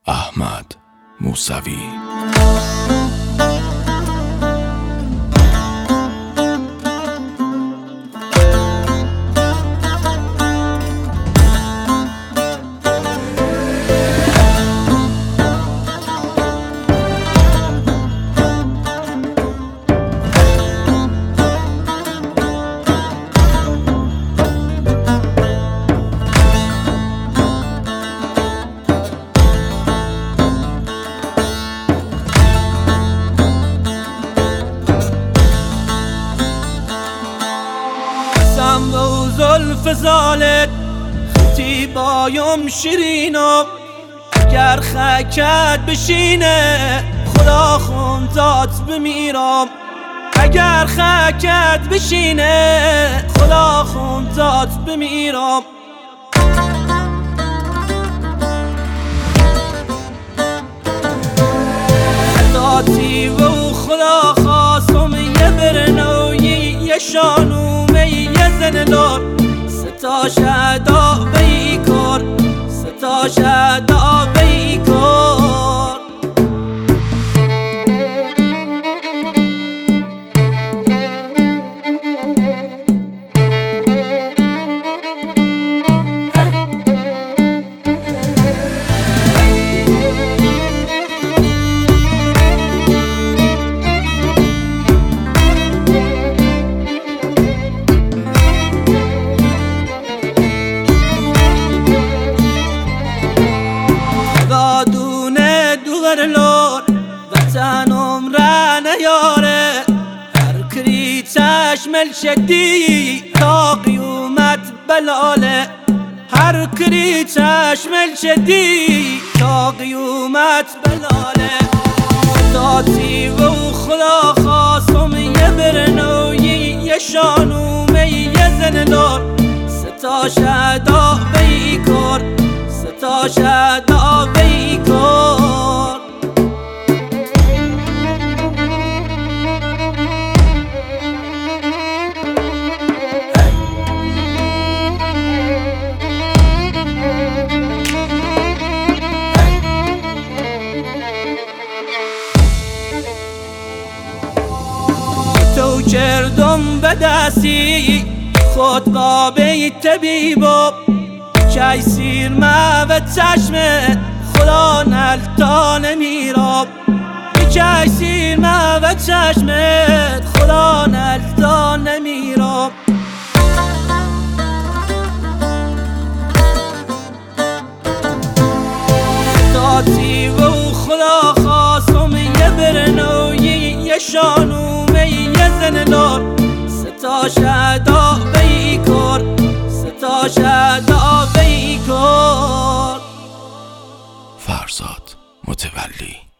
احمد موسوی. و زلف زالت خطی بایم شیرینم، اگر خکت بشینه خدا خونتات بمیرم. اگر خکت بشینه خدا خونتات بمیرم. خطاتی و خدا خواستم یه برنوی یه شانومه یه زندار، ستا شدا بیکار، ستا شدا بیکار. وطنم را نیاره هر کری چشمل شدی تا قیومت بلاله. هر کری چشمل شدی تا قیومت بلاله. خطاتی و خدا خواستم یه برنوی یه شانومه یه زندار، ستا شدا بیکار، ستا شدا بیکار. تو کردم به دستی خود قابه طبیبم، کی سیر ما و چشمت خدا نلتا نمیرم. کی سیر ما و چشمت خدا نلتا نمیرم. خطاتی و خدا خواستم یه برنوی یه شانومه یه زندار، ستا شدا بیکار، ستا شدا بیکار. فرزاد متولی.